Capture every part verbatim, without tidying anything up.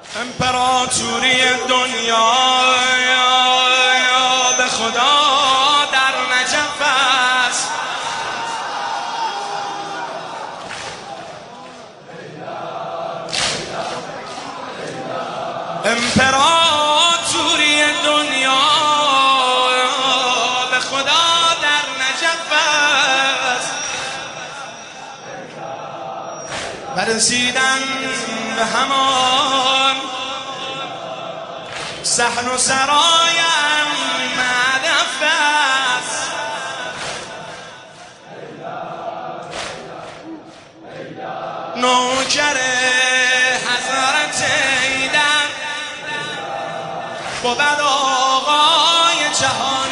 امپراتوری دنیا به خدا در نجف است. امپراتوری دنیا به خدا در نجف است. برسیدن به همان صحن و سرایم هدف است. نوکر حضرت ایدر بود آقای جهان،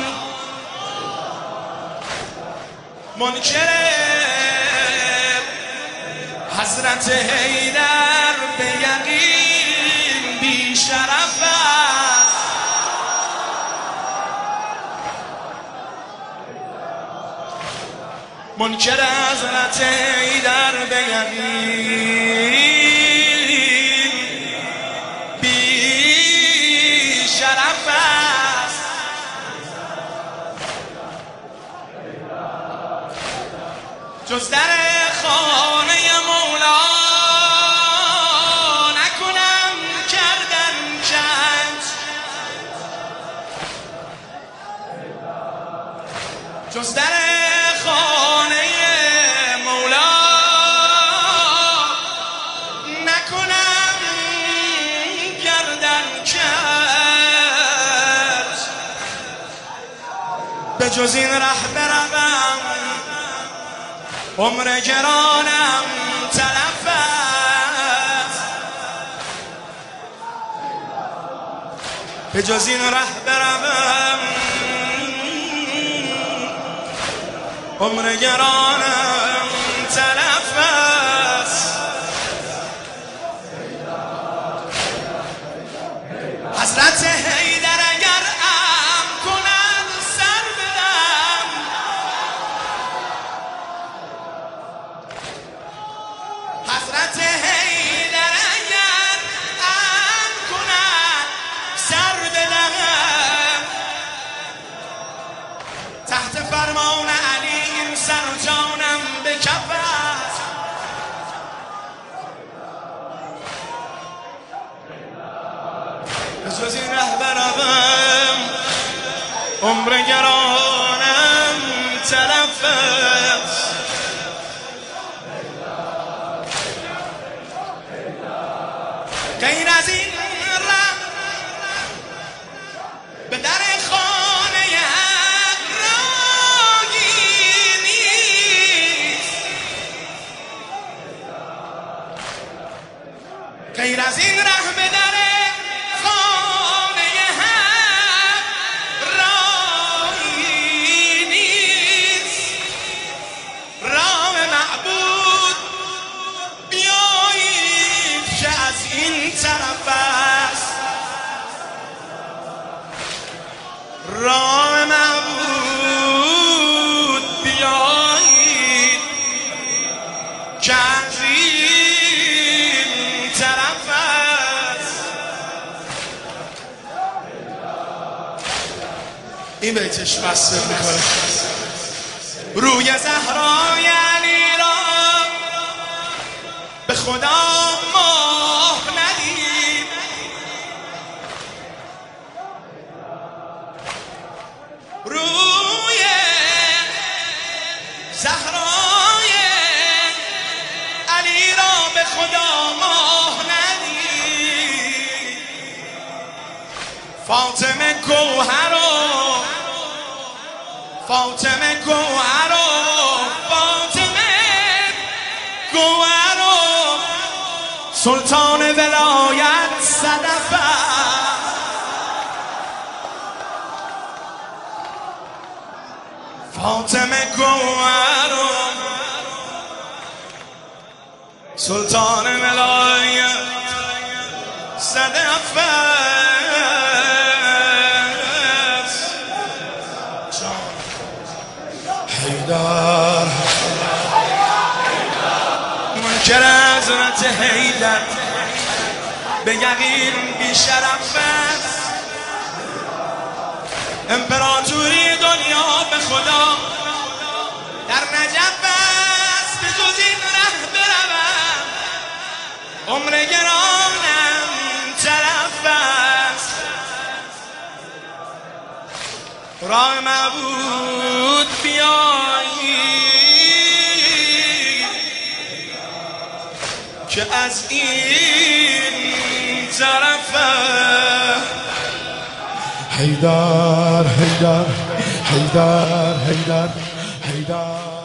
منکر حضرت حیدر به یقین بی شرف است. منکر حضرت حیدر به یقین بی شرف است. جز در خانه مولا نکنم کردن کنج، جز در خانه مولا نکنم کردن کنج. به جز این ره بروم عمر گرانم تلف است. به جز این ره بروم عمر گرانم تلف است. حضرت حیدر اگر ام کنند سر بدم، حضرت حیدر اگر ام کنند سر بدم، تحت فرمان علی این سر و جانم به کف است. به جز این ره بروم عمر گرانم تلف است. غیر از این ره به در خانه حق راهی نیست. غیر از این ره به در خانه حق راهی نیست. رام معبود بیایید که از این طرف است. رام معبود بیایید که از این طرف است. این بیتش بسته میکنه روی زهرای علی را به خدا ماه ندید. روی زهرای علی را به خدا ماه ندید. فاطمه گوهر و فاطمه گوهر و فاطمه گوهر و سلطان ولایت صدف است. فاطمه گوهر و سلطان ولایت صدف است. حیدر منکر حضرت حیدر به یقین بی شرف است. امپراتوری دنیا به خدا در نجف است. به جز این ره بروم عمر گرانم تلف است. راه معبود بیایی که از این طرفه. حیدر حیدر حیدر حیدر حیدر